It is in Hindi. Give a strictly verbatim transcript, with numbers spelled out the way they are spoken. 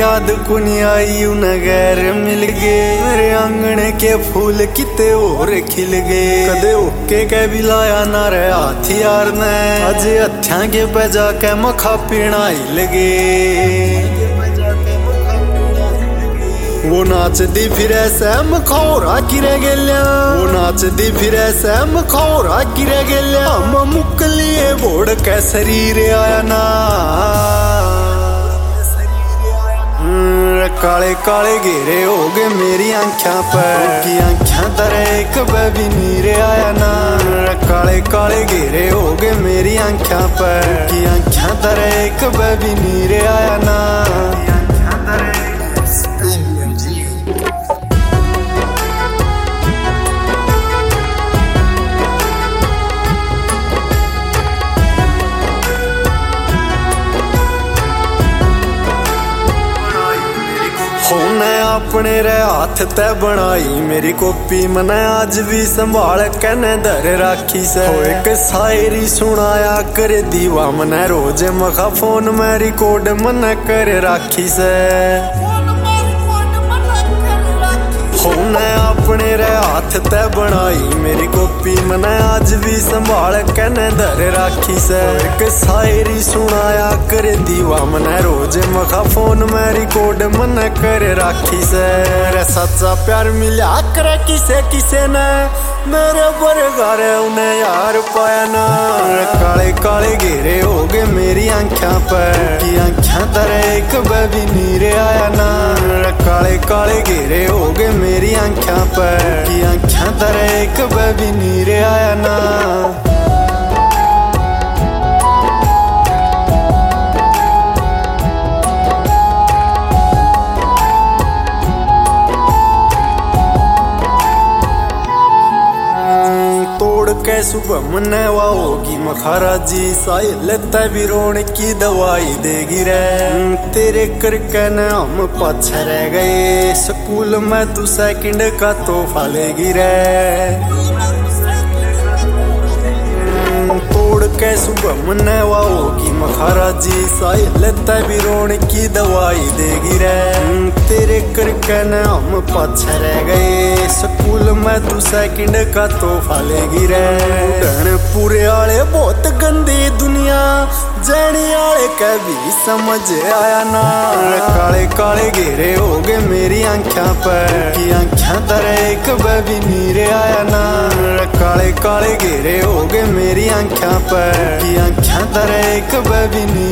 याद कुनी आई उन्हें गैर मिल गए। मेरे आंगने के फूल किते और खिल गए। कदे ओके के भी लाया ना रे हथियार ने, अजे हथ्या के पे जाके मखा पीना ही लगे। वो नाचदी फिरे सैम खोरा किरे गेल्या, वो नाचदी फिरे सैम खोरा किरे गेल्या। हम मुकलिए बोड़ के शरीर आया ना, काले काले घेरे हो गए मेरी आंखों पर, की आंखों तरह एक भी नीर आया ना। काले काले घेरे हो गए मेरी आंखों पर, की आंखों तरह एक भी नीर आया ना। होने अपने रे हाथ ते बनाई मेरी कॉपी, मने आज भी संभाल कने धर राखी से। एक शायरी सुनाया कर दीवा मने रोज मखा फोन में रिकॉर्ड मने कर राखी से। होने अपने रे हाथ ते बनाई मेरी कॉपी, मने आज भी संभाल कने धर राखी से। एक शायरी सुनाया कर दीवा मने रोज मखा फोन में रिकॉर्ड मने कर राखी से। रे सच्चा प्यार मिला करे किसे किसे ने, मेरे बरगार उन्हें यार पाया ना। काले काले घेरे हो गए मेरी आंखों पर, की आंखों तरह एक भी नीर आया ना। काले काले घेरे हो गए मेरी आंखों पर, की आंखों तरह एक भी नीर आया ना। के सुबह मने होगी मखारा जी, साहिल भी रोने की दवाई देगी रे। तेरे करके न हम पाछे रह गए, स्कूल में तू सेकंड का तोहफा लेगी रे। तोड़ के सुबह मने होगी मखारा जी, साहिल भी रोने की दवाई देगी रे। तेरे करके न हम पाछे रह गए, स्कूल में तू सेकंड का तोहफा लेगी रे। पूरे आले बहुत गंदी दुनिया, जैनी आले कभी समझ आया ना। काले काले घेरे हो गए मेरी आंखों पर, की आंखों तरह एक भी नीर आया ना। काले काले घेरे हो गए मेरी आंखों पर, की आंखों तरह एक भी